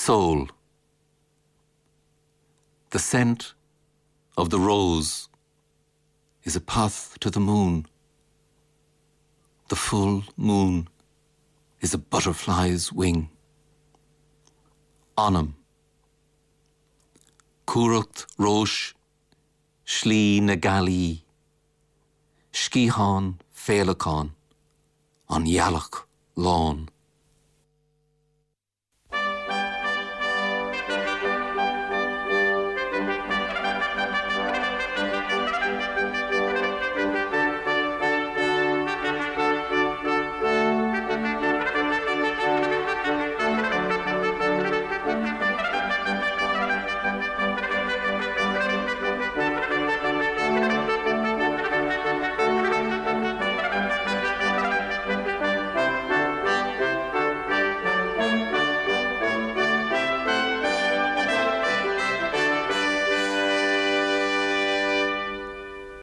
Soul. The scent of the rose is a path to the moon. The full moon is a butterfly's wing. Anam. Cúracht rosh slí na galí. Scíhan félacán an Yalach lawn.